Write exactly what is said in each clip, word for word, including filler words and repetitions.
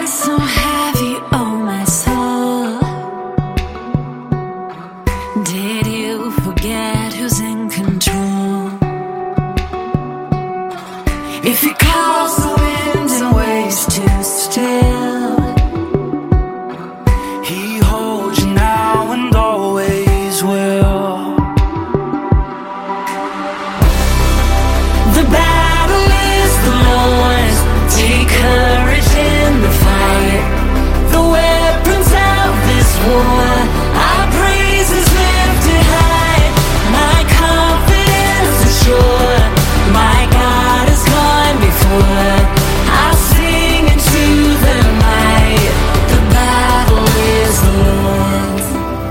so heavy on my soul. Did you forget who's in control? If he calls the wind and waves too still, he holds you now and always will. The battle is the Lord's. Take courage in the fight. The weapons of this war, our praise is lifted high. My confidence is sure. My God has gone before. I'll sing into the night. The battle is the Lord's.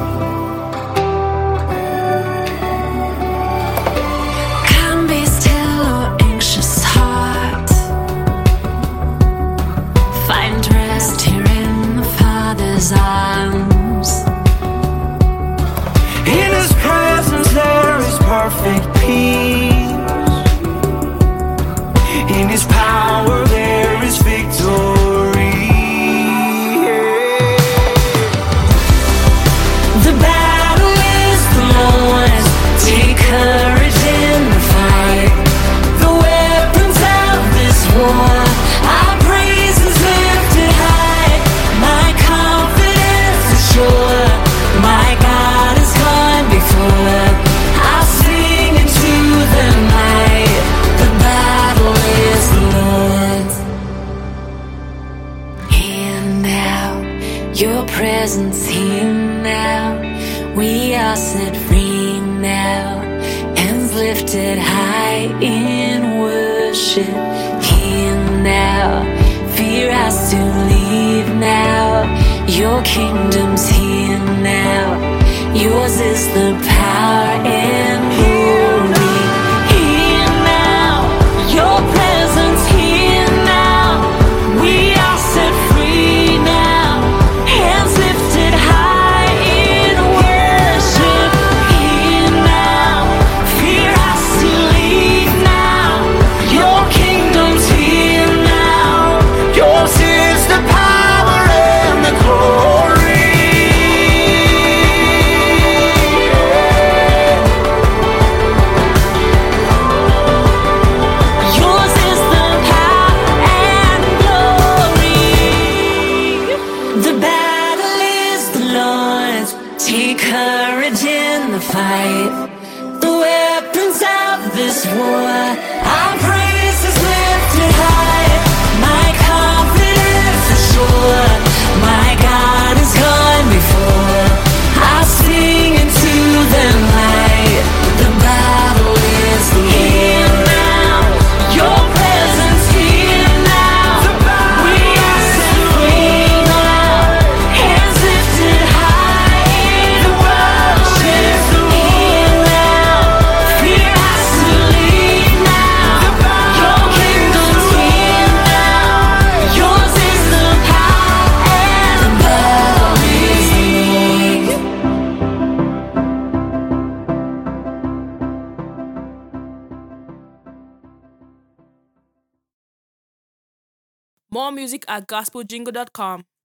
Come be still, oh anxious heart. Find rest here in the Father's arms. In His presence there is perfect peace. In His power there is victory. The battle is the Lord's. Take courage in the fight. The weapons of this war, our praise is lifted high. My confidence is sure. My God has gone before. I'll sing into the night. The battle is the Lord's. Here now, your presence here now. We are set free now, hands lifted high in worship. Here now, fear has to leave now. Your kingdom's here now. Yours is the power and glory. Here now, your presence here now. We are set free now, hands lifted high in worship. Here now, fear has to leave now. Your kingdom's here now. Yours is the power and the glory. Yours is the power and glory. The battle is the Lord's. Take courage in the fight. The weapons of this war, our praise is lifted high. My confidence is sure. My God has gone before. I'll sing into the night. The battle is the here now. Your presence here now. We are set free now. Hands lifted high in worship. Here now. Fear has to leave now. Your kingdom's here now. Yours is the power and the battle is the Lord. More music at gospel jingle dot com.